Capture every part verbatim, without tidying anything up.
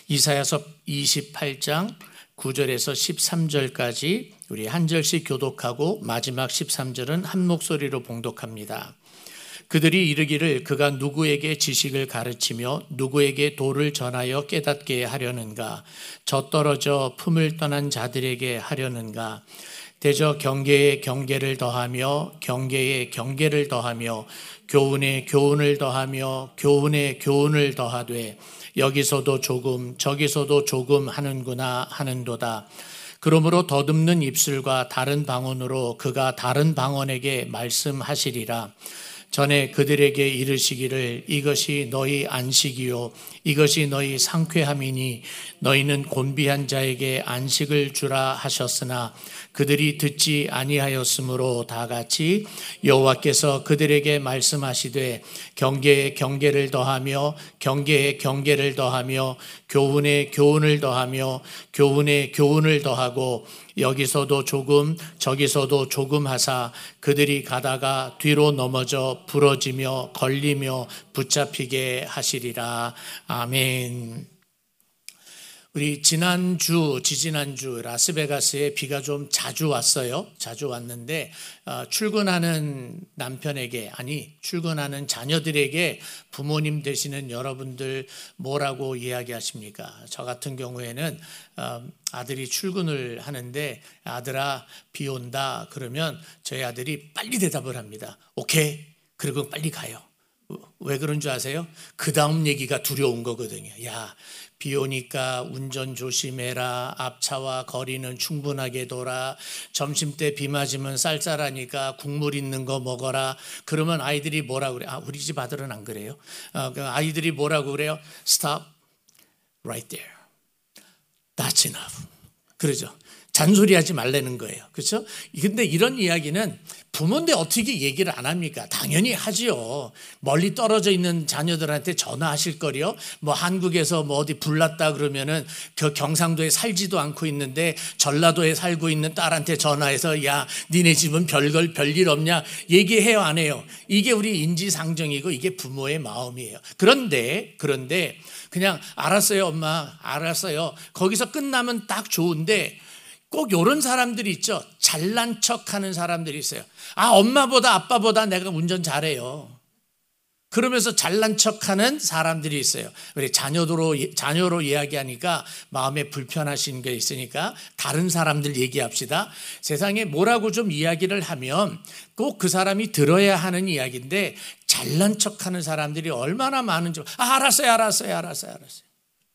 이사야서 이십팔 장 구 절에서 십삼 절까지 우리 한 절씩 교독하고 마지막 십삼 절은 한 목소리로 봉독합니다. 그들이 이르기를 그가 누구에게 지식을 가르치며 누구에게 도를 전하여 깨닫게 하려는가? 젖떨어져 품을 떠난 자들에게 하려는가? 대저 경계에 경계를 더하며 경계에 경계를 더하며 교훈에 교훈을 더하며 교훈에 교훈을 더하되 여기서도 조금 저기서도 조금 하는구나 하는도다. 그러므로 더듬는 입술과 다른 방언으로 그가 다른 방언에게 말씀하시리라. 전에 그들에게 이르시기를 이것이 너희 안식이요 이것이 너희 상쾌함이니 너희는 곤비한 자에게 안식을 주라 하셨으나 그들이 듣지 아니하였으므로 다 같이 여호와께서 그들에게 말씀하시되 경계에 경계를 더하며 경계에 경계를 더하며 교훈에 교훈을 더하며 교훈에 교훈을 더하고 여기서도 조금 저기서도 조금 하사 그들이 가다가 뒤로 넘어져 부러지며 걸리며 붙잡히게 하시리라. 아멘. 우리 지난주, 지지난주 라스베가스에 비가 좀 자주 왔어요. 자주 왔는데 어, 출근하는 남편에게 아니 출근하는 자녀들에게 부모님 되시는 여러분들 뭐라고 이야기하십니까? 저 같은 경우에는 어, 아들이 출근을 하는데 아들아 비 온다 그러면 저희 아들이 빨리 대답을 합니다. 오케이. 그리고 빨리 가요. 왜 그런 줄 아세요? 그 다음 얘기가 두려운 거거든요. 야, 비 오니까 운전 조심해라. 앞차와 거리는 충분하게 둬라. 점심때 비 맞으면 쌀쌀하니까 국물 있는 거 먹어라. 그러면 아이들이 뭐라고 그래요? 아, 우리 집 아들은 안 그래요. 어, 아이들이 뭐라고 그래요? Stop right there. That's enough. 그러죠. 잔소리하지 말라는 거예요. 그렇죠? 근데 이런 이야기는 부모인데 어떻게 얘기를 안 합니까? 당연히 하지요. 멀리 떨어져 있는 자녀들한테 전화하실 거리요. 뭐 한국에서 뭐 어디 불났다 그러면은 그 경상도에 살지도 않고 있는데 전라도에 살고 있는 딸한테 전화해서 야, 니네 집은 별걸 별일 없냐? 얘기해요, 안 해요? 이게 우리 인지상정이고 이게 부모의 마음이에요. 그런데 그런데 그냥 알았어요, 엄마. 알았어요. 거기서 끝나면 딱 좋은데 꼭 이런 사람들이 있죠. 잘난 척하는 사람들이 있어요. 아, 엄마보다 아빠보다 내가 운전 잘해요. 그러면서 잘난 척하는 사람들이 있어요. 우리 자녀로 자녀로 이야기하니까 마음에 불편하신 게 있으니까 다른 사람들 얘기합시다. 세상에 뭐라고 좀 이야기를 하면 꼭 그 사람이 들어야 하는 이야기인데 잘난 척하는 사람들이 얼마나 많은지. 아, 알았어요, 알았어요, 알았어요, 알았어요.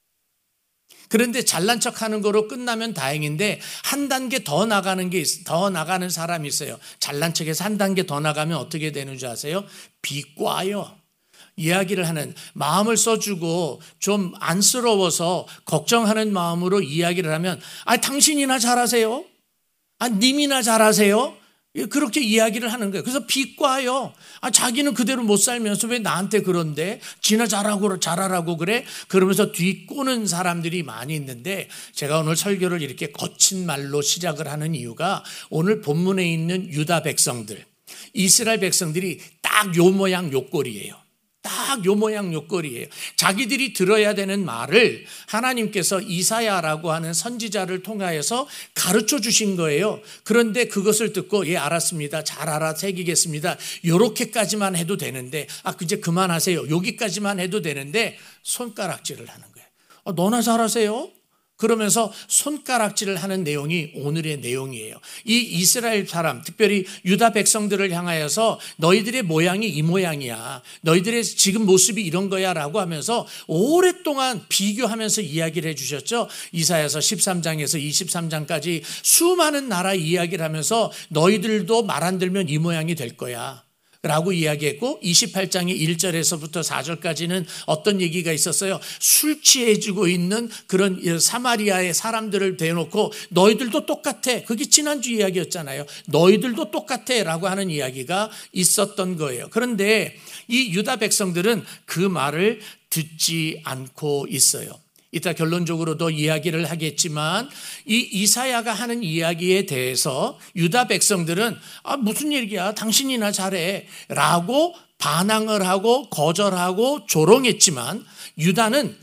그런데 잘난 척하는 거로 끝나면 다행인데 한 단계 더 나가는 게 더 나가는 사람이 있어요. 잘난 척해서 한 단계 더 나가면 어떻게 되는 줄 아세요? 비꼬아요. 이야기를 하는 마음을 써주고 좀 안쓰러워서 걱정하는 마음으로 이야기를 하면 아, 당신이나 잘하세요. 아, 님이나 잘하세요. 그렇게 이야기를 하는 거예요. 그래서 비꼬아요. 아, 자기는 그대로 못 살면서 왜 나한테 그런데? 지나 잘하고 잘하라고 그래? 그러면서 뒤꼬는 사람들이 많이 있는데 제가 오늘 설교를 이렇게 거친 말로 시작을 하는 이유가 오늘 본문에 있는 유다 백성들, 이스라엘 백성들이 딱 요 모양 요 꼴이에요. 딱 요 모양 요 꼴이에요. 자기들이 들어야 되는 말을 하나님께서 이사야라고 하는 선지자를 통하여서 가르쳐 주신 거예요. 그런데 그것을 듣고 예, 알았습니다. 잘 알아새기겠습니다. 요렇게까지만 해도 되는데 아, 이제 그만하세요. 여기까지만 해도 되는데 손가락질을 하는 거예요. 아, 너나 잘하세요? 그러면서 손가락질을 하는 내용이 오늘의 내용이에요. 이 이스라엘 사람, 특별히 유다 백성들을 향하여서 너희들의 모양이 이 모양이야. 너희들의 지금 모습이 이런 거야 라고 하면서 오랫동안 비교하면서 이야기를 해주셨죠. 이사야서 십삼 장에서 이십삼 장까지 수많은 나라 이야기를 하면서 너희들도 말 안 들면 이 모양이 될 거야 라고 이야기했고 이십팔 장의 일 절에서부터 사 절까지는 어떤 얘기가 있었어요? 술 취해지고 있는 그런 사마리아의 사람들을 대놓고 너희들도 똑같아. 그게 지난주 이야기였잖아요. 너희들도 똑같아 라고 하는 이야기가 있었던 거예요. 그런데 이 유다 백성들은 그 말을 듣지 않고 있어요. 이따 결론적으로 더 이야기를 하겠지만 이 이사야가 하는 이야기에 대해서 유다 백성들은 아, 무슨 얘기야? 당신이나 잘해 라고 반항을 하고 거절하고 조롱했지만 유다는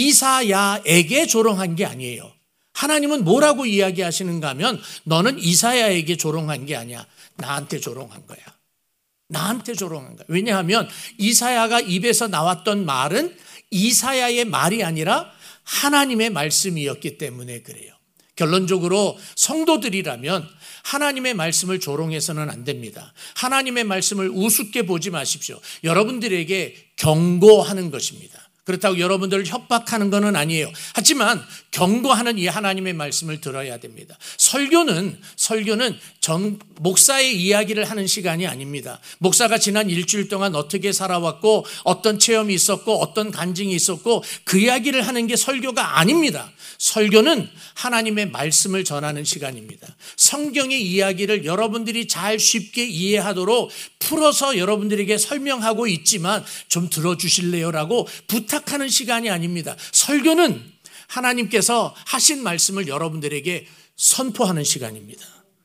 이사야에게 조롱한 게 아니에요. 하나님은 뭐라고 이야기하시는가 하면 너는 이사야에게 조롱한 게 아니야. 나한테 조롱한 거야. 나한테 조롱한 거야. 왜냐하면 이사야가 입에서 나왔던 말은 이사야의 말이 아니라 하나님의 말씀이었기 때문에 그래요. 결론적으로 성도들이라면 하나님의 말씀을 조롱해서는 안 됩니다. 하나님의 말씀을 우습게 보지 마십시오. 여러분들에게 경고하는 것입니다. 그렇다고 여러분들을 협박하는 것은 아니에요. 하지만 경고하는 이 하나님의 말씀을 들어야 됩니다. 설교는 설교는 정, 목사의 이야기를 하는 시간이 아닙니다. 목사가 지난 일주일 동안 어떻게 살아왔고 어떤 체험이 있었고 어떤 간증이 있었고 그 이야기를 하는 게 설교가 아닙니다. 설교는 하나님의 말씀을 전하는 시간입니다. 성경의 이야기를 여러분들이 잘 쉽게 이해하도록 풀어서 여러분들에게 설명하고 있지만 좀 들어주실래요? 라고 부탁하는 시간이 아닙니다. 설교는 하나님께서 하신 말씀을 여러분들에게 선포하는 시간입니다.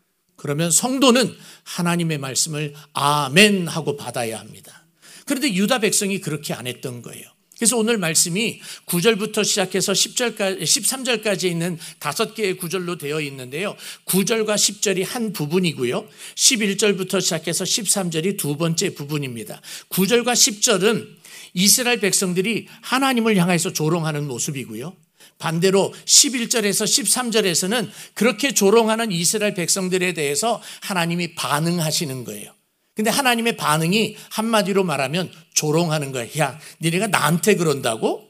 그러면 성도는 하나님의 말씀을 아멘 하고 받아야 합니다. 그런데 유다 백성이 그렇게 안 했던 거예요. 그래서 오늘 말씀이 구 절부터 시작해서 십 절까지, 십삼 절까지 있는 다섯 개의 구절로 되어 있는데요. 구 절과 십 절이 한 부분이고요. 십일 절부터 시작해서 십삼 절이 두 번째 부분입니다. 구 절과 십 절은 이스라엘 백성들이 하나님을 향해서 조롱하는 모습이고요. 반대로 십일 절에서 십삼 절에서는 그렇게 조롱하는 이스라엘 백성들에 대해서 하나님이 반응하시는 거예요. 근데 하나님의 반응이 한마디로 말하면 조롱하는 거야. 야, 니네가 나한테 그런다고?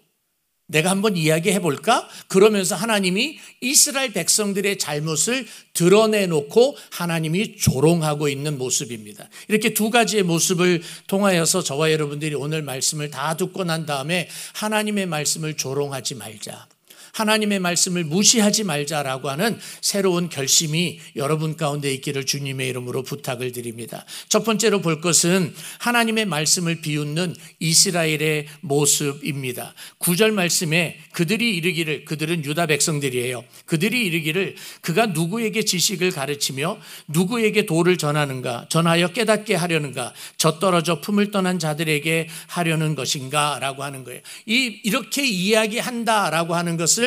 내가 한번 이야기해 볼까? 그러면서 하나님이 이스라엘 백성들의 잘못을 드러내놓고 하나님이 조롱하고 있는 모습입니다. 이렇게 두 가지의 모습을 통하여서 저와 여러분들이 오늘 말씀을 다 듣고 난 다음에 하나님의 말씀을 조롱하지 말자, 하나님의 말씀을 무시하지 말자라고 하는 새로운 결심이 여러분 가운데 있기를 주님의 이름으로 부탁을 드립니다. 첫 번째로 볼 것은 하나님의 말씀을 비웃는 이스라엘의 모습입니다. 구 절 말씀에 그들이 이르기를, 그들은 유다 백성들이에요. 그들이 이르기를 그가 누구에게 지식을 가르치며 누구에게 도를 전하는가, 전하여 깨닫게 하려는가, 젖떨어져 품을 떠난 자들에게 하려는 것인가 라고 하는 거예요. 이, 이렇게 이야기한다라고 하는 것을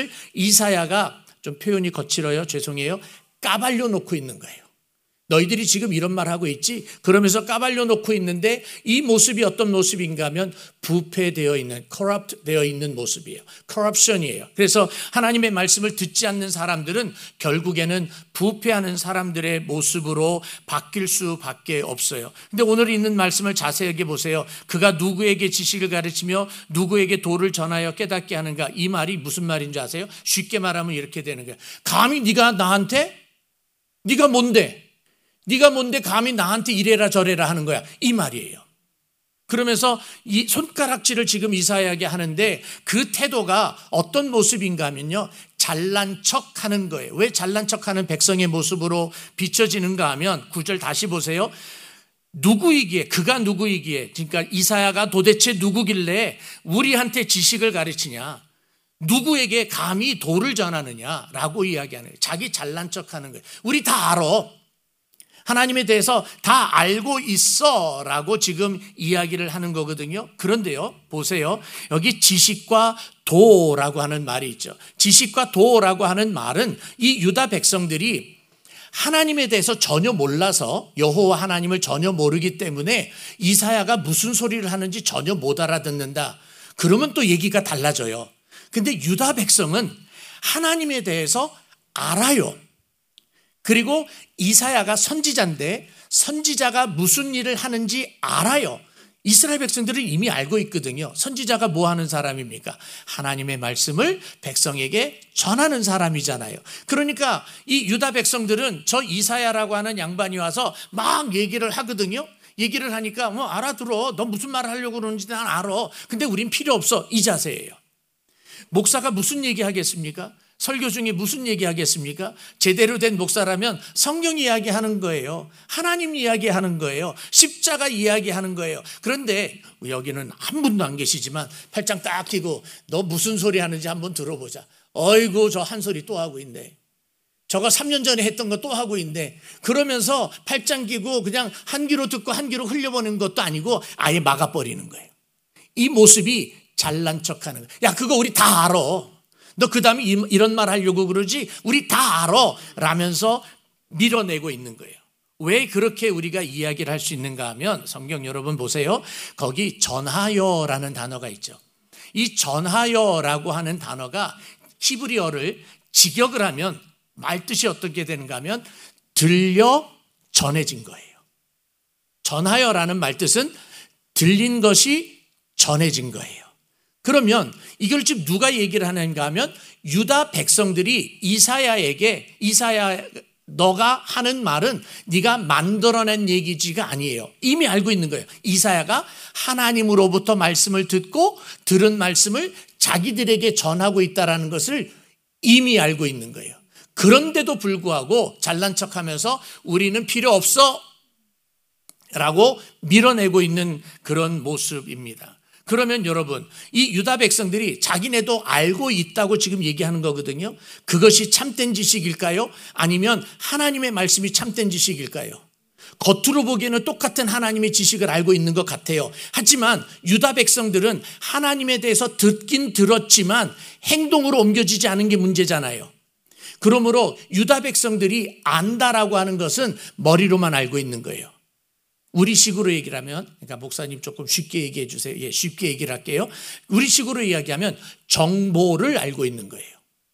이사야가, 좀 표현이 거칠어요, 죄송해요, 까발려 놓고 있는 거예요. 너희들이 지금 이런 말 하고 있지? 그러면서 까발려 놓고 있는데 이 모습이 어떤 모습인가 하면 부패되어 있는, corrupt 되어 있는 모습이에요. corruption이에요. 그래서 하나님의 말씀을 듣지 않는 사람들은 결국에는 부패하는 사람들의 모습으로 바뀔 수밖에 없어요. 근데 오늘 있는 말씀을 자세하게 보세요. 그가 누구에게 지식을 가르치며 누구에게 도를 전하여 깨닫게 하는가. 이 말이 무슨 말인 줄 아세요? 쉽게 말하면 이렇게 되는 거예요. 감히 네가 나한테? 네가 뭔데? 네가 뭔데 감히 나한테 이래라 저래라 하는 거야. 이 말이에요. 그러면서 이 손가락질을 지금 이사야에게 하는데 그 태도가 어떤 모습인가 하면요, 잘난 척하는 거예요. 왜 잘난 척하는 백성의 모습으로 비춰지는가 하면 구 절 다시 보세요. 누구이기에, 그가 누구이기에, 그러니까 이사야가 도대체 누구길래 우리한테 지식을 가르치냐, 누구에게 감히 도를 전하느냐라고 이야기하는 거예요. 자기 잘난 척하는 거예요. 우리 다 알아. 하나님에 대해서 다 알고 있어 라고 지금 이야기를 하는 거거든요. 그런데요, 보세요. 여기 지식과 도라고 하는 말이 있죠. 지식과 도라고 하는 말은 이 유다 백성들이 하나님에 대해서 전혀 몰라서, 여호와 하나님을 전혀 모르기 때문에 이사야가 무슨 소리를 하는지 전혀 못 알아듣는다. 그러면 또 얘기가 달라져요. 근데 유다 백성은 하나님에 대해서 알아요. 그리고 이사야가 선지자인데 선지자가 무슨 일을 하는지 알아요. 이스라엘 백성들은 이미 알고 있거든요. 선지자가 뭐 하는 사람입니까? 하나님의 말씀을 백성에게 전하는 사람이잖아요. 그러니까 이 유다 백성들은 저 이사야라고 하는 양반이 와서 막 얘기를 하거든요. 얘기를 하니까 뭐 알아들어. 너 무슨 말을 하려고 그러는지 난 알아. 근데 우린 필요 없어. 이 자세예요. 목사가 무슨 얘기 하겠습니까? 설교 중에 무슨 얘기 하겠습니까? 제대로 된 목사라면 성경 이야기하는 거예요. 하나님 이야기하는 거예요. 십자가 이야기하는 거예요. 그런데 여기는 한 분도 안 계시지만 팔짱 딱 끼고 너 무슨 소리 하는지 한번 들어보자. 어이구, 저 한 소리 또 하고 있네. 저거 삼 년 전에 했던 거 또 하고 있는데, 그러면서 팔짱 끼고 그냥 한 귀로 듣고 한 귀로 흘려보는 것도 아니고 아예 막아버리는 거예요. 이 모습이 잘난 척하는 거예요. 야, 그거 우리 다 알아. 너 그 다음에 이런 말 하려고 그러지? 우리 다 알아. 라면서 밀어내고 있는 거예요. 왜 그렇게 우리가 이야기를 할 수 있는가 하면, 성경 여러분 보세요. 거기 전하여라는 단어가 있죠. 이 전하여라고 하는 단어가 히브리어를 직역을 하면 말뜻이 어떻게 되는가 하면 들려 전해진 거예요. 전하여라는 말뜻은 들린 것이 전해진 거예요. 그러면 이걸 지금 누가 얘기를 하는가 하면 유다 백성들이 이사야에게, 이사야 너가 하는 말은 네가 만들어낸 얘기지가 아니에요. 이미 알고 있는 거예요. 이사야가 하나님으로부터 말씀을 듣고 들은 말씀을 자기들에게 전하고 있다는 것을 이미 알고 있는 거예요. 그런데도 불구하고 잘난 척하면서 우리는 필요 없어 라고 밀어내고 있는 그런 모습입니다. 그러면 여러분, 이 유다 백성들이 자기네도 알고 있다고 지금 얘기하는 거거든요. 그것이 참된 지식일까요? 아니면 하나님의 말씀이 참된 지식일까요? 겉으로 보기에는 똑같은 하나님의 지식을 알고 있는 것 같아요. 하지만 유다 백성들은 하나님에 대해서 듣긴 들었지만 행동으로 옮겨지지 않은 게 문제잖아요. 그러므로 유다 백성들이 안다라고 하는 것은 머리로만 알고 있는 거예요. 우리식으로 얘기를 하면, 그러니까 목사님 조금 쉽게 얘기해 주세요. 예, 쉽게 얘기를 할게요. 우리식으로 이야기하면 정보를 알고 있는 거예요.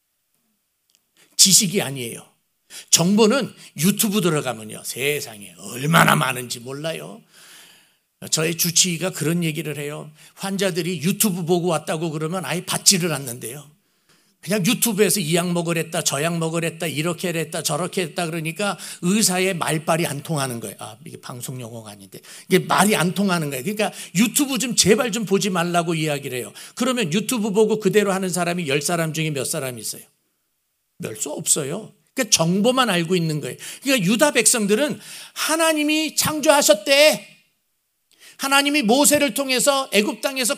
지식이 아니에요. 정보는 유튜브 들어가면요, 세상에 얼마나 많은지 몰라요. 저의 주치의가 그런 얘기를 해요. 환자들이 유튜브 보고 왔다고 그러면 아예 받지를 않는데요. 그냥 유튜브에서 이 약 먹으랬다, 저 약 먹으랬다, 이렇게 했다, 저렇게 했다 그러니까 의사의 말빨이 안 통하는 거예요. 아, 이게 방송 용어가 아닌데 이게 말이 안 통하는 거예요. 그러니까 유튜브 좀 제발 좀 보지 말라고 이야기를 해요. 그러면 유튜브 보고 그대로 하는 사람이 열 사람 중에 몇 사람 있어요? 몇 수 없어요. 그러니까 정보만 알고 있는 거예요. 그러니까 유다 백성들은 하나님이 창조하셨대, 하나님이 모세를 통해서 애굽 땅에서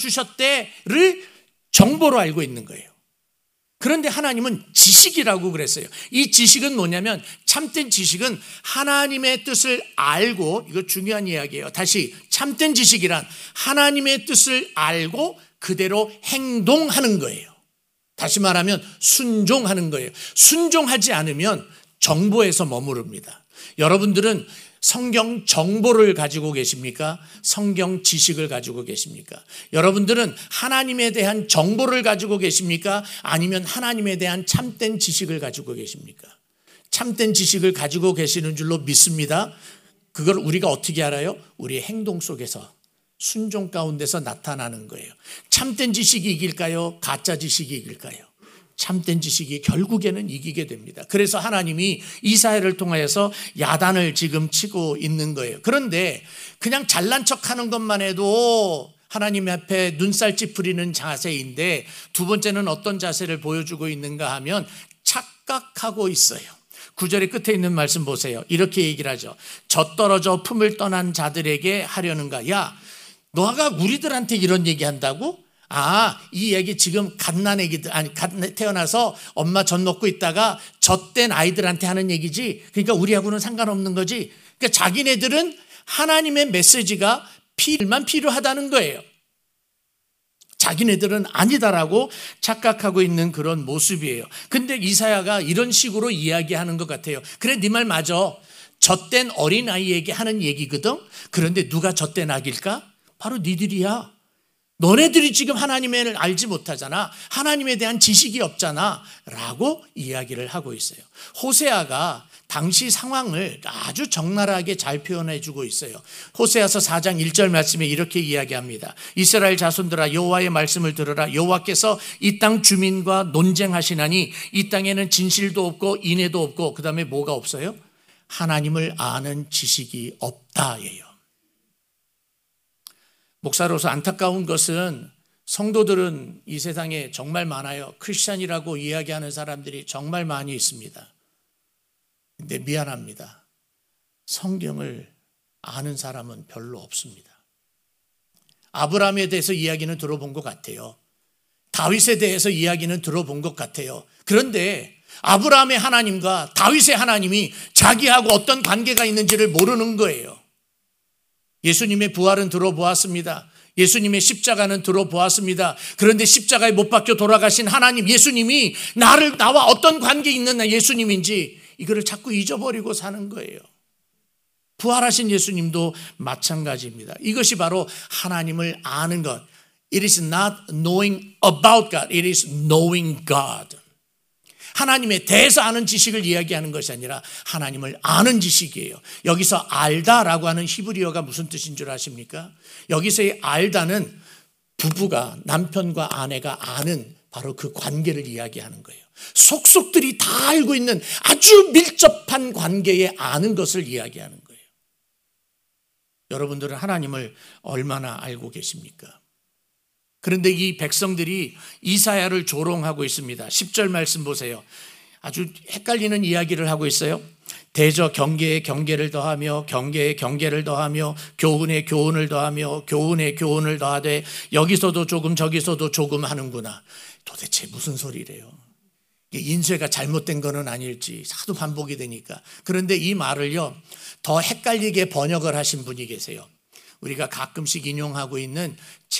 건져주셨대를 정보로 알고 있는 거예요. 그런데 하나님은 지식이라고 그랬어요. 이 지식은 뭐냐면, 참된 지식은 하나님의 뜻을 알고, 이거 중요한 이야기예요. 다시, 참된 지식이란 하나님의 뜻을 알고 그대로 행동하는 거예요. 다시 말하면 순종하는 거예요. 순종하지 않으면 정보에서 머무릅니다. 여러분들은 성경 정보를 가지고 계십니까? 성경 지식을 가지고 계십니까? 여러분들은 하나님에 대한 정보를 가지고 계십니까? 아니면 하나님에 대한 참된 지식을 가지고 계십니까? 참된 지식을 가지고 계시는 줄로 믿습니다. 그걸 우리가 어떻게 알아요? 우리의 행동 속에서, 순종 가운데서 나타나는 거예요. 참된 지식이 이길까요? 가짜 지식이 이길까요? 참된 지식이 결국에는 이기게 됩니다. 그래서 하나님이 이사야를 통하여서 야단을 지금 치고 있는 거예요. 그런데 그냥 잘난 척하는 것만 해도 하나님 앞에 눈살 찌푸리는 자세인데, 두 번째는 어떤 자세를 보여주고 있는가 하면 착각하고 있어요. 구절의 끝에 있는 말씀 보세요. 이렇게 얘기를 하죠. 젖떨어져 품을 떠난 자들에게 하려는가. 야, 너가 우리들한테 이런 얘기한다고? 아, 이 얘기 지금 갓난 애기들, 아니, 갓 태어나서 엄마 젖 먹고 있다가 젖된 아이들한테 하는 얘기지. 그러니까 우리하고는 상관없는 거지. 그러니까 자기네들은 하나님의 메시지가 필만 필요하다는 거예요. 자기네들은 아니다라고 착각하고 있는 그런 모습이에요. 근데 이사야가 이런 식으로 이야기하는 것 같아요. 그래, 네 말 맞아. 젖된 어린아이에게 하는 얘기거든. 그런데 누가 젖된 아기일까? 바로 니들이야. 너네들이 지금 하나님을 알지 못하잖아. 하나님에 대한 지식이 없잖아 라고 이야기를 하고 있어요. 호세아가 당시 상황을 아주 적나라하게 잘 표현해 주고 있어요. 호세아서 사 장 일 절 말씀에 이렇게 이야기합니다. 이스라엘 자손들아, 여호와의 말씀을 들으라. 여호와께서 이 땅 주민과 논쟁하시나니 이 땅에는 진실도 없고 인애도 없고, 그 다음에 뭐가 없어요? 하나님을 아는 지식이 없다예요. 목사로서 안타까운 것은 성도들은 이 세상에 정말 많아요. 크리스찬이라고 이야기하는 사람들이 정말 많이 있습니다. 근데 미안합니다. 성경을 아는 사람은 별로 없습니다. 아브라함에 대해서 이야기는 들어본 것 같아요. 다윗에 대해서 이야기는 들어본 것 같아요. 그런데 아브라함의 하나님과 다윗의 하나님이 자기하고 어떤 관계가 있는지를 모르는 거예요. 예수님의 부활은 들어보았습니다. 예수님의 십자가는 들어보았습니다. 그런데 십자가에 못 박혀 돌아가신 하나님 예수님이 나를 나와 어떤 관계 있는 예수님인지 이거를 자꾸 잊어버리고 사는 거예요. 부활하신 예수님도 마찬가지입니다. 이것이 바로 하나님을 아는 것. It is not knowing about God. It is knowing God. 하나님에 대해서 아는 지식을 이야기하는 것이 아니라 하나님을 아는 지식이에요. 여기서 알다라고 하는 히브리어가 무슨 뜻인 줄 아십니까? 여기서의 알다는 부부가 남편과 아내가 아는 바로 그 관계를 이야기하는 거예요. 속속들이 다 알고 있는 아주 밀접한 관계에 아는 것을 이야기하는 거예요. 여러분들은 하나님을 얼마나 알고 계십니까? 그런데 이 백성들이 이사야를 조롱하고 있습니다. 십 절 말씀 보세요. 아주 헷갈리는 이야기를 하고 있어요. 대저 경계에 경계를 더하며 경계에 경계를 더하며 교훈에 교훈을 더하며 교훈에 교훈을 더하되 여기서도 조금 저기서도 조금 하는구나. 도대체 무슨 소리래요? 인쇄가 잘못된 거는 아닐지 하도 반복이 되니까. 그런데 이 말을요 더 헷갈리게 번역을 하신 분이 계세요. 우리가 가끔씩 인용하고 있는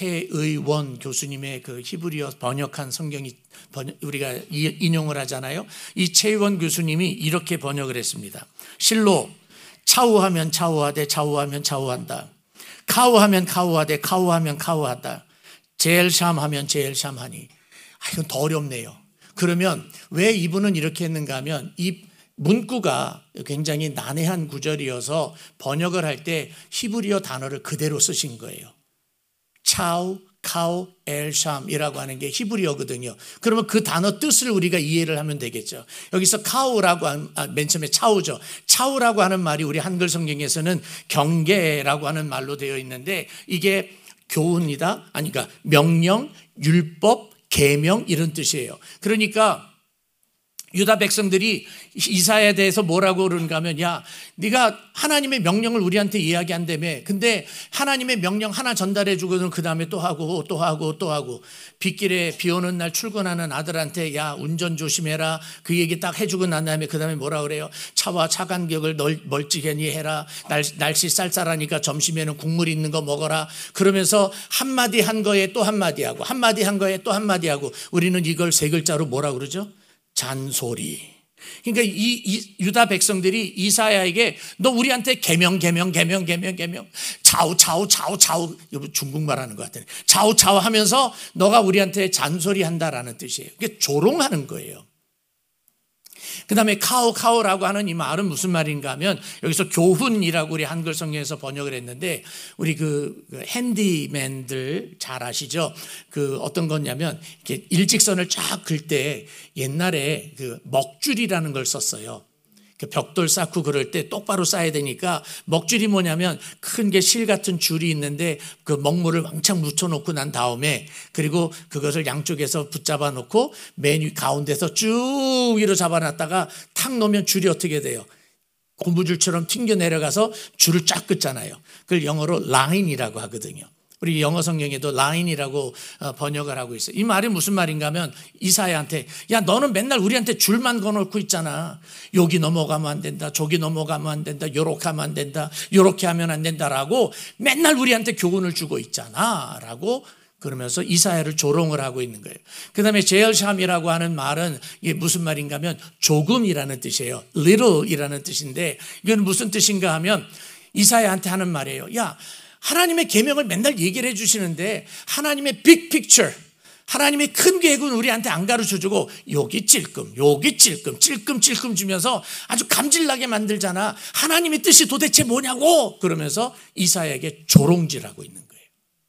최의원 교수님의 그 히브리어 번역한 성경이 번역, 우리가 인용을 하잖아요. 이 최의원 교수님이 이렇게 번역을 했습니다. 실로 차우하면 차우하되 차우하면 차우한다. 카우하면 카우하되 카우하면 카우하다. 제엘샴 하면 제엘샴 하니. 아, 이건 더 어렵네요. 그러면 왜 이분은 이렇게 했는가 하면 이 문구가 굉장히 난해한 구절이어서 번역을 할 때 히브리어 단어를 그대로 쓰신 거예요. 차우, 카우, 엘샴이라고 하는 게 히브리어거든요. 그러면 그 단어 뜻을 우리가 이해를 하면 되겠죠. 여기서 카우라고 한, 아, 맨 처음에 차우죠. 차우라고 하는 말이 우리 한글 성경에서는 경계라고 하는 말로 되어 있는데 이게 교훈이다. 아니, 그러니까 명령, 율법, 계명 이런 뜻이에요. 그러니까 유다 백성들이 이사야에 대해서 뭐라고 그러는가 하면 야 네가 하나님의 명령을 우리한테 이야기한다며. 근데 하나님의 명령 하나 전달해 주고는 그 다음에 또 하고 또 하고 또 하고 빗길에 비 오는 날 출근하는 아들한테 야 운전 조심해라 그 얘기 딱 해주고 난 다음에 그 다음에 뭐라 그래요? 차와 차 간격을 멀찍하니 해라. 날, 날씨 쌀쌀하니까 점심에는 국물 있는 거 먹어라. 그러면서 한마디 한 거에 또 한마디 하고 한마디 한 거에 또 한마디 하고 우리는 이걸 세 글자로 뭐라 그러죠? 잔소리. 그러니까 이, 이 유다 백성들이 이사야에게 너 우리한테 계명 계명 계명 계명 계명 차우 차우 차우 차우 중국말 하는 것 같아요. 차우 차우 하면서 너가 우리한테 잔소리 한다라는 뜻이에요. 그게 조롱하는 거예요. 그 다음에 카오 카오라고 하는 이 말은 무슨 말인가 하면 여기서 교훈이라고 우리 한글 성경에서 번역을 했는데 우리 그 핸디맨들 잘 아시죠? 그 어떤 거냐면 이렇게 일직선을 쫙 긁 때 옛날에 그 먹줄이라는 걸 썼어요. 벽돌 쌓고 그럴 때 똑바로 쌓아야 되니까 먹줄이 뭐냐면 큰 게 실 같은 줄이 있는데 그 먹물을 왕창 묻혀놓고 난 다음에 그리고 그것을 양쪽에서 붙잡아 놓고 맨 위 가운데서 쭉 위로 잡아놨다가 탁 놓으면 줄이 어떻게 돼요? 고무줄처럼 튕겨 내려가서 줄을 쫙 긋잖아요. 그걸 영어로 라인이라고 하거든요. 우리 영어 성경에도 라인이라고 번역을 하고 있어요. 이 말이 무슨 말인가 하면 이사야한테 야 너는 맨날 우리한테 줄만 거놓고 있잖아. 여기 넘어가면 안 된다. 저기 넘어가면 안 된다. 요렇게 하면 안 된다. 요렇게 하면 안 된다라고 맨날 우리한테 교훈을 주고 있잖아 라고 그러면서 이사야를 조롱을 하고 있는 거예요. 그 다음에 제엘샴이라고 하는 말은 이게 무슨 말인가 하면 조금이라는 뜻이에요. little이라는 뜻인데 이건 무슨 뜻인가 하면 이사야한테 하는 말이에요. 야 하나님의 계명을 맨날 얘기를 해주시는데 하나님의 빅 픽처 하나님의 큰 계획은 우리한테 안 가르쳐주고 여기 찔끔 여기 찔끔 찔끔 찔끔 주면서 아주 감질나게 만들잖아. 하나님의 뜻이 도대체 뭐냐고 그러면서 이사야에게 조롱질하고 있는 거예요.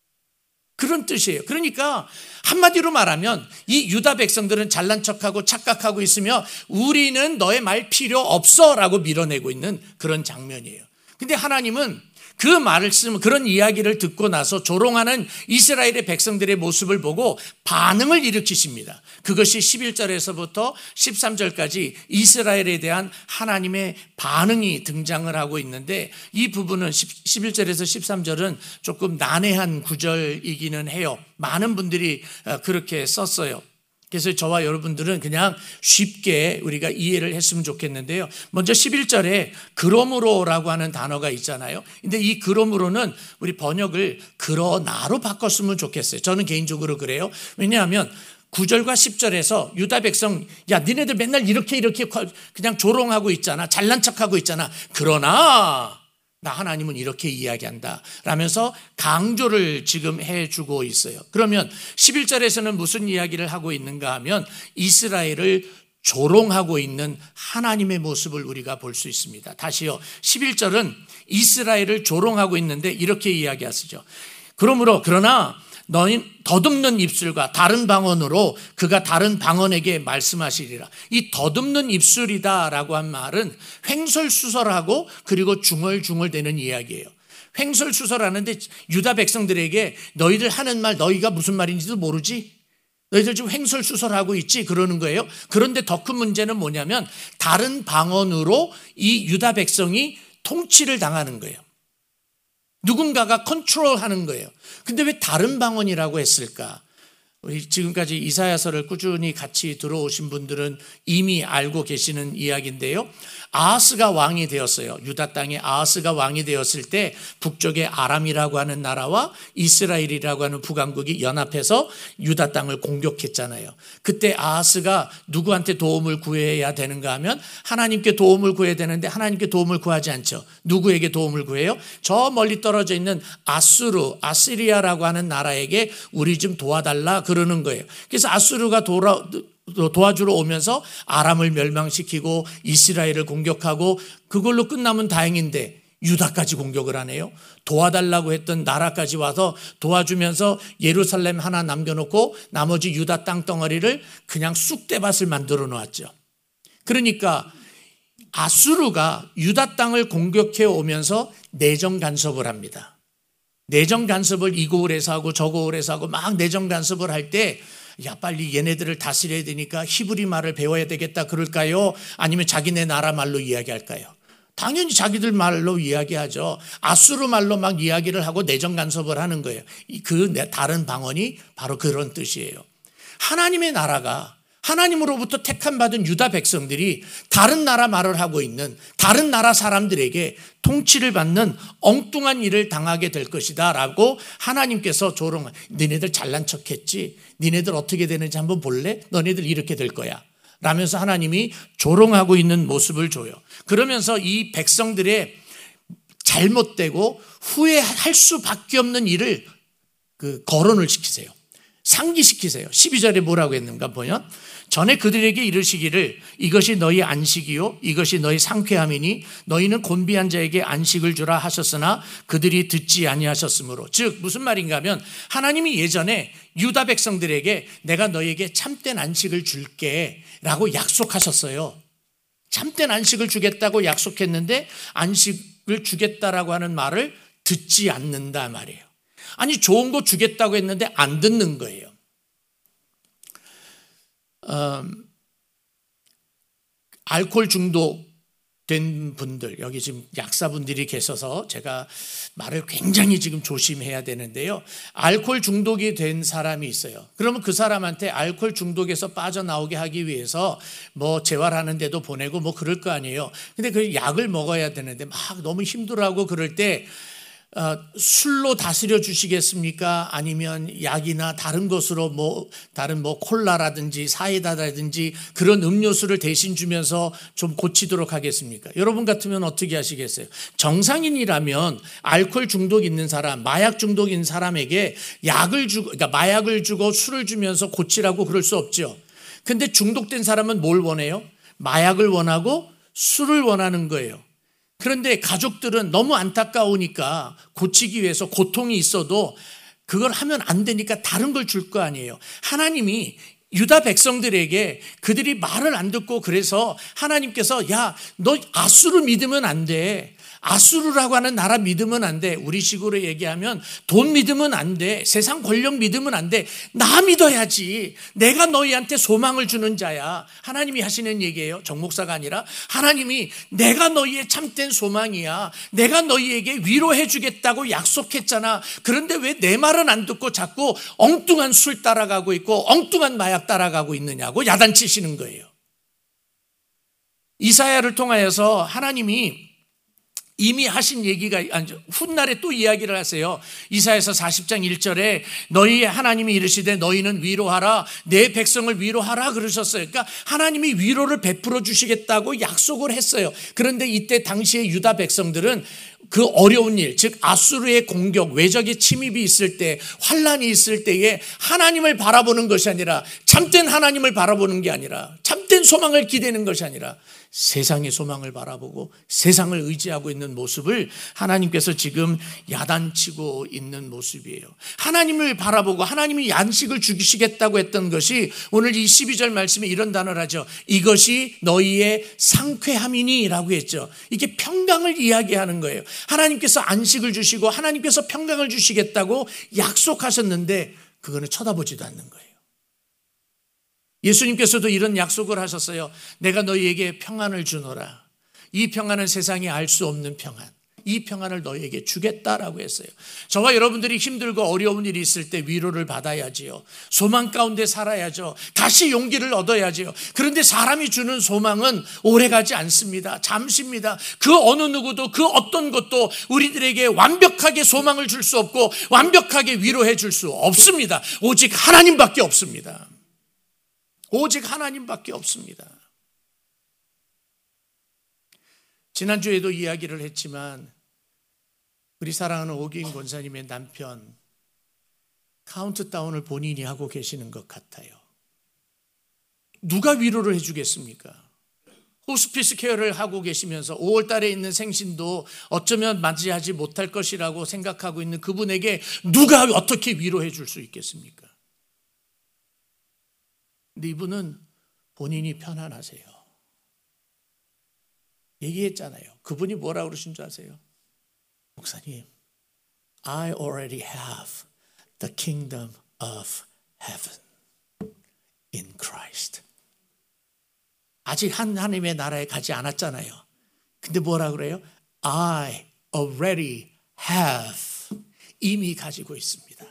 그런 뜻이에요. 그러니까 한마디로 말하면 이 유다 백성들은 잘난 척하고 착각하고 있으며 우리는 너의 말 필요 없어 라고 밀어내고 있는 그런 장면이에요. 근데 하나님은 그 말씀, 그런 이야기를 듣고 나서 조롱하는 이스라엘의 백성들의 모습을 보고 반응을 일으키십니다. 그것이 십일 절에서부터 십삼 절까지 이스라엘에 대한 하나님의 반응이 등장을 하고 있는데, 이 부분은 십일 절에서 십삼 절은 조금 난해한 구절이기는 해요. 많은 분들이 그렇게 썼어요. 그래서 저와 여러분들은 그냥 쉽게 우리가 이해를 했으면 좋겠는데요. 먼저 십일 절에 그러므로라고 하는 단어가 있잖아요. 근데 이 그러므로는 우리 번역을 그러나로 바꿨으면 좋겠어요. 저는 개인적으로 그래요. 왜냐하면 구 절과 십 절에서 유다 백성, 야 니네들 맨날 이렇게 이렇게 그냥 조롱하고 있잖아, 잘난 척하고 있잖아. 그러나 나 하나님은 이렇게 이야기한다 라면서 강조를 지금 해주고 있어요. 그러면 십일 절에서는 무슨 이야기를 하고 있는가 하면 이스라엘을 조롱하고 있는 하나님의 모습을 우리가 볼 수 있습니다. 다시요, 십일 절은 이스라엘을 조롱하고 있는데 이렇게 이야기하시죠. 그러므로 그러나 너희 더듬는 입술과 다른 방언으로 그가 다른 방언에게 말씀하시리라. 이 더듬는 입술이다라고 한 말은 횡설수설하고 그리고 중얼중얼대는 이야기예요. 횡설수설하는데 유다 백성들에게 너희들 하는 말 너희가 무슨 말인지도 모르지? 너희들 지금 횡설수설하고 있지? 그러는 거예요. 그런데 더 큰 문제는 뭐냐면 다른 방언으로 이 유다 백성이 통치를 당하는 거예요. 누군가가 컨트롤하는 거예요. 근데 왜 다른 방언이라고 했을까? 우리 지금까지 이사야서를 꾸준히 같이 들어오신 분들은 이미 알고 계시는 이야기인데요. 아하스가 왕이 되었어요. 유다 땅에 아하스가 왕이 되었을 때 북쪽에 아람이라고 하는 나라와 이스라엘이라고 하는 북왕국이 연합해서 유다 땅을 공격했잖아요. 그때 아하스가 누구한테 도움을 구해야 되는가 하면 하나님께 도움을 구해야 되는데 하나님께 도움을 구하지 않죠. 누구에게 도움을 구해요? 저 멀리 떨어져 있는 아수르, 아시리아라고 하는 나라에게 우리 좀 도와달라 그러는 거예요. 그래서 아수르가 돌아 도와주러 오면서 아람을 멸망시키고 이스라엘을 공격하고 그걸로 끝나면 다행인데 유다까지 공격을 하네요. 도와달라고 했던 나라까지 와서 도와주면서 예루살렘 하나 남겨놓고 나머지 유다 땅덩어리를 그냥 쑥대밭을 만들어 놓았죠. 그러니까 아수르가 유다 땅을 공격해 오면서 내정 간섭을 합니다. 내정 간섭을 이 고을에서 하고 저 고을에서 하고 막 내정 간섭을 할 때 야 빨리 얘네들을 다스려야 되니까 히브리 말을 배워야 되겠다 그럴까요? 아니면 자기네 나라 말로 이야기할까요? 당연히 자기들 말로 이야기하죠. 아수르 말로 막 이야기를 하고 내정 간섭을 하는 거예요. 그 다른 방언이 바로 그런 뜻이에요. 하나님의 나라가 하나님으로부터 택함 받은 유다 백성들이 다른 나라 말을 하고 있는 다른 나라 사람들에게 통치를 받는 엉뚱한 일을 당하게 될 것이다 라고 하나님께서 조롱, 너네들 잘난 척했지? 너네들 어떻게 되는지 한번 볼래? 너네들 이렇게 될 거야 라면서 하나님이 조롱하고 있는 모습을 줘요. 그러면서 이 백성들의 잘못되고 후회할 수밖에 없는 일을 그 거론을 시키세요. 상기시키세요. 십이 절에 뭐라고 했는가 보면 전에 그들에게 이르시기를 이것이 너희 안식이요 이것이 너희 상쾌함이니 너희는 곤비한 자에게 안식을 주라 하셨으나 그들이 듣지 아니하셨으므로. 즉 무슨 말인가 하면 하나님이 예전에 유다 백성들에게 내가 너희에게 참된 안식을 줄게 라고 약속하셨어요. 참된 안식을 주겠다고 약속했는데 안식을 주겠다라고 하는 말을 듣지 않는다 말이에요. 아니 좋은 거 주겠다고 했는데 안 듣는 거예요. 음, 알코올 중독된 분들, 여기 지금 약사분들이 계셔서 제가 말을 굉장히 지금 조심해야 되는데요. 알코올 중독이 된 사람이 있어요. 그러면 그 사람한테 알코올 중독에서 빠져나오게 하기 위해서 뭐 재활하는 데도 보내고 뭐 그럴 거 아니에요. 근데 그 약을 먹어야 되는데 막 너무 힘들어하고 그럴 때 어, 술로 다스려 주시겠습니까? 아니면 약이나 다른 것으로 뭐 다른 뭐 콜라라든지 사이다라든지 그런 음료수를 대신 주면서 좀 고치도록 하겠습니까? 여러분 같으면 어떻게 하시겠어요? 정상인이라면 알코올 중독 있는 사람, 마약 중독 있는 사람에게 약을 주고, 그러니까 마약을 주고 술을 주면서 고치라고 그럴 수 없죠. 근데 중독된 사람은 뭘 원해요? 마약을 원하고 술을 원하는 거예요. 그런데 가족들은 너무 안타까우니까 고치기 위해서 고통이 있어도 그걸 하면 안 되니까 다른 걸 줄 거 아니에요. 하나님이 유다 백성들에게 그들이 말을 안 듣고 그래서 하나님께서 야, 너 아수르 믿으면 안 돼. 아수르라고 하는 나라 믿으면 안 돼. 우리식으로 얘기하면 돈 믿으면 안 돼. 세상 권력 믿으면 안 돼. 나 믿어야지. 내가 너희한테 소망을 주는 자야. 하나님이 하시는 얘기예요. 정목사가 아니라 하나님이 내가 너희의 참된 소망이야. 내가 너희에게 위로해 주겠다고 약속했잖아. 그런데 왜 내 말은 안 듣고 자꾸 엉뚱한 술 따라가고 있고 엉뚱한 마약 따라가고 있느냐고 야단치시는 거예요. 이사야를 통하여서 하나님이 이미 하신 얘기가 훗날에 또 이야기를 하세요. 이사야서 사십 장 일 절에 너희 하나님이 이르시되 너희는 위로하라 내 백성을 위로하라 그러셨어요. 그러니까 하나님이 위로를 베풀어 주시겠다고 약속을 했어요. 그런데 이때 당시의 유다 백성들은 그 어려운 일, 즉 아수르의 공격, 외적의 침입이 있을 때, 환란이 있을 때에 하나님을 바라보는 것이 아니라 참된 하나님을 바라보는 게 아니라 참된 소망을 기대는 것이 아니라 세상의 소망을 바라보고 세상을 의지하고 있는 모습을 하나님께서 지금 야단치고 있는 모습이에요. 하나님을 바라보고 하나님이 양식을 주시겠다고 했던 것이 오늘 이 십이 절 말씀에 이런 단어를 하죠. 이것이 너희의 상쾌함이니 라고 했죠. 이게 평강을 이야기하는 거예요. 하나님께서 안식을 주시고 하나님께서 평강을 주시겠다고 약속하셨는데 그거는 쳐다보지도 않는 거예요. 예수님께서도 이런 약속을 하셨어요. 내가 너희에게 평안을 주노라. 이 평안은 세상이 알 수 없는 평안. 이 평안을 너희에게 주겠다라고 했어요. 저와 여러분들이 힘들고 어려운 일이 있을 때 위로를 받아야지요. 소망 가운데 살아야죠. 다시 용기를 얻어야지요. 그런데 사람이 주는 소망은 오래가지 않습니다. 잠시입니다. 그 어느 누구도 그 어떤 것도 우리들에게 완벽하게 소망을 줄 수 없고 완벽하게 위로해 줄 수 없습니다. 오직 하나님밖에 없습니다. 오직 하나님밖에 없습니다. 지난주에도 이야기를 했지만 우리 사랑하는 오기인 권사님의 남편 카운트다운을 본인이 하고 계시는 것 같아요. 누가 위로를 해주겠습니까? 호스피스 케어를 하고 계시면서 오월 달에 있는 생신도 어쩌면 맞이하지 못할 것이라고 생각하고 있는 그분에게 누가 어떻게 위로해 줄 수 있겠습니까? 근데 이분은 본인이 편안하세요. 얘기했잖아요. 그분이 뭐라고 그러신 줄 아세요? 목사님, I already have the kingdom of heaven in Christ. 아직 하나님의 나라에 가지 않았잖아요. 근데 뭐라 그래요? I already have. 이미 가지고 있습니다.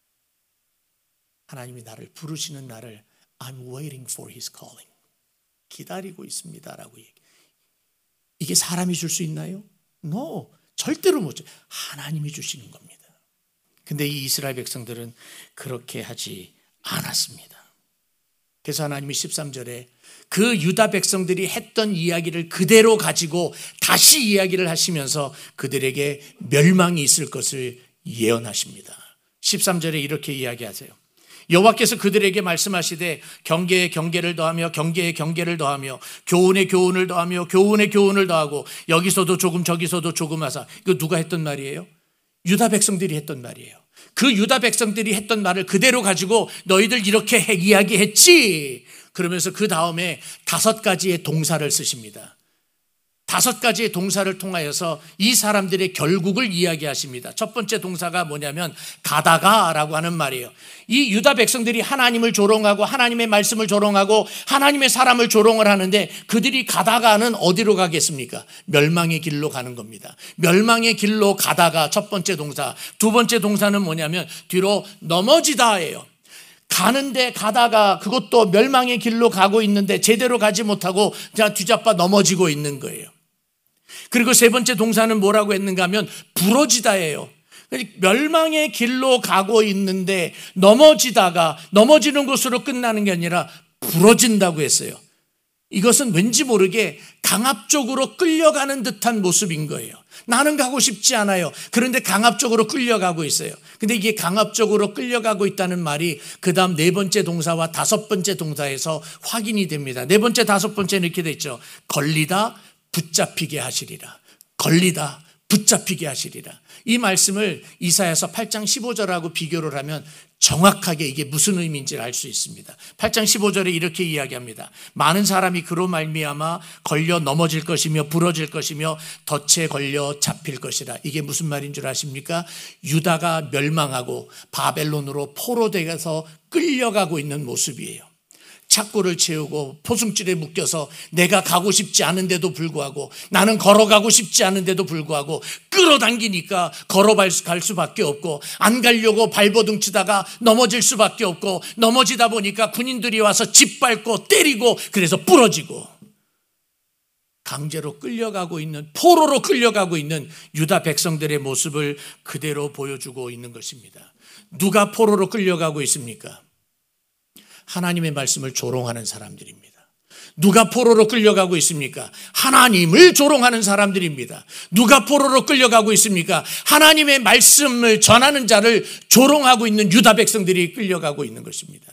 하나님이 나를 부르시는 날을 I'm waiting for his calling. 기다리고 있습니다라고 얘기. 이게 사람이 줄 수 있나요? No. 절대로 못 줘요. 하나님이 주시는 겁니다. 근데 이 이스라엘 백성들은 그렇게 하지 않았습니다. 그래서 하나님이 십삼 절에 그 유다 백성들이 했던 이야기를 그대로 가지고 다시 이야기를 하시면서 그들에게 멸망이 있을 것을 예언하십니다. 십삼 절에 이렇게 이야기하세요. 여호와께서 그들에게 말씀하시되 경계에 경계를 더하며 경계에 경계를 더하며 교훈에 교훈을 더하며 교훈에 교훈을 더하고 여기서도 조금 저기서도 조금 하사. 이거 누가 했던 말이에요? 유다 백성들이 했던 말이에요. 그 유다 백성들이 했던 말을 그대로 가지고 너희들 이렇게 해, 이야기했지. 그러면서 그 다음에 다섯 가지의 동사를 쓰십니다. 다섯 가지의 동사를 통하여서 이 사람들의 결국을 이야기하십니다. 첫 번째 동사가 뭐냐면 가다가라고 하는 말이에요. 이 유다 백성들이 하나님을 조롱하고 하나님의 말씀을 조롱하고 하나님의 사람을 조롱을 하는데 그들이 가다가는 어디로 가겠습니까? 멸망의 길로 가는 겁니다. 멸망의 길로 가다가 첫 번째 동사. 두 번째 동사는 뭐냐면 뒤로 넘어지다예요. 가는데 가다가 그것도 멸망의 길로 가고 있는데 제대로 가지 못하고 그냥 뒤잡아 넘어지고 있는 거예요. 그리고 세 번째 동사는 뭐라고 했는가 하면 부러지다예요. 멸망의 길로 가고 있는데 넘어지다가 넘어지는 곳으로 끝나는 게 아니라 부러진다고 했어요. 이것은 왠지 모르게 강압적으로 끌려가는 듯한 모습인 거예요. 나는 가고 싶지 않아요. 그런데 강압적으로 끌려가고 있어요. 근데 이게 강압적으로 끌려가고 있다는 말이 그 다음 네 번째 동사와 다섯 번째 동사에서 확인이 됩니다. 네 번째, 다섯 번째는 이렇게 돼 있죠. 걸리다, 붙잡히게 하시리라. 걸리다, 붙잡히게 하시리라. 이 말씀을 이사야서 팔 장 십오 절하고 비교를 하면 정확하게 이게 무슨 의미인지를 알 수 있습니다. 팔 장 십오 절에 이렇게 이야기합니다. 많은 사람이 그로 말미암아 걸려 넘어질 것이며 부러질 것이며 덫에 걸려 잡힐 것이라. 이게 무슨 말인 줄 아십니까? 유다가 멸망하고 바벨론으로 포로되어서 끌려가고 있는 모습이에요. 착고를 채우고 포승줄에 묶여서 내가 가고 싶지 않은데도 불구하고, 나는 걸어가고 싶지 않은데도 불구하고 끌어당기니까 걸어갈 수밖에 없고, 안 가려고 발버둥 치다가 넘어질 수밖에 없고, 넘어지다 보니까 군인들이 와서 짓밟고 때리고 그래서 부러지고, 강제로 끌려가고 있는, 포로로 끌려가고 있는 유다 백성들의 모습을 그대로 보여주고 있는 것입니다. 누가 포로로 끌려가고 있습니까? 하나님의 말씀을 조롱하는 사람들입니다. 누가 포로로 끌려가고 있습니까? 하나님을 조롱하는 사람들입니다. 누가 포로로 끌려가고 있습니까? 하나님의 말씀을 전하는 자를 조롱하고 있는 유다 백성들이 끌려가고 있는 것입니다.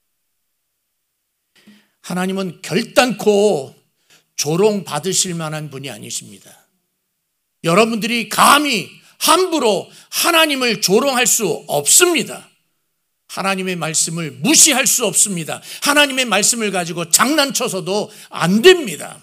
하나님은 결단코 조롱받으실 만한 분이 아니십니다. 여러분들이 감히 함부로 하나님을 조롱할 수 없습니다. 하나님의 말씀을 무시할 수 없습니다. 하나님의 말씀을 가지고 장난쳐서도 안 됩니다.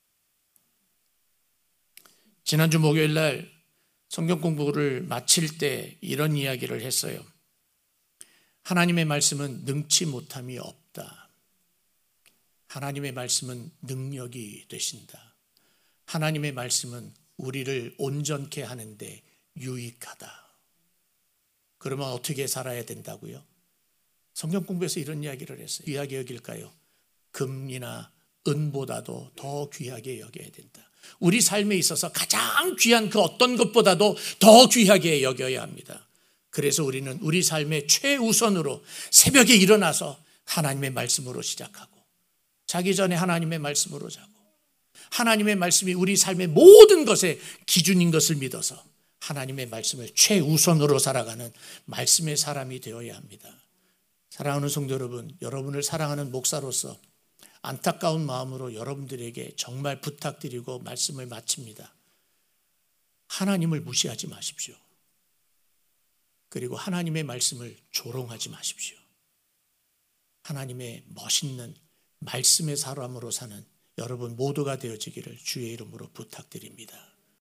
지난주 목요일 날 성경 공부를 마칠 때 이런 이야기를 했어요. 하나님의 말씀은 능치 못함이 없다. 하나님의 말씀은 능력이 되신다. 하나님의 말씀은 우리를 온전케 하는데 유익하다. 그러면 어떻게 살아야 된다고요? 성경 공부에서 이런 이야기를 했어요. 귀하게 여길까요? 금이나 은보다도 더 귀하게 여겨야 된다. 우리 삶에 있어서 가장 귀한 그 어떤 것보다도 더 귀하게 여겨야 합니다. 그래서 우리는 우리 삶의 최우선으로 새벽에 일어나서 하나님의 말씀으로 시작하고, 자기 전에 하나님의 말씀으로 자고, 하나님의 말씀이 우리 삶의 모든 것의 기준인 것을 믿어서 하나님의 말씀을 최우선으로 살아가는 말씀의 사람이 되어야 합니다. 사랑하는 성도 여러분, 여러분을 사랑하는 목사로서 안타까운 마음으로 여러분들에게 정말 부탁드리고 말씀을 마칩니다. 하나님을 무시하지 마십시오. 그리고 하나님의 말씀을 조롱하지 마십시오. 하나님의 멋있는 말씀의 사람으로 사는 여러분 모두가 되어지기를 주의 이름으로 부탁드립니다.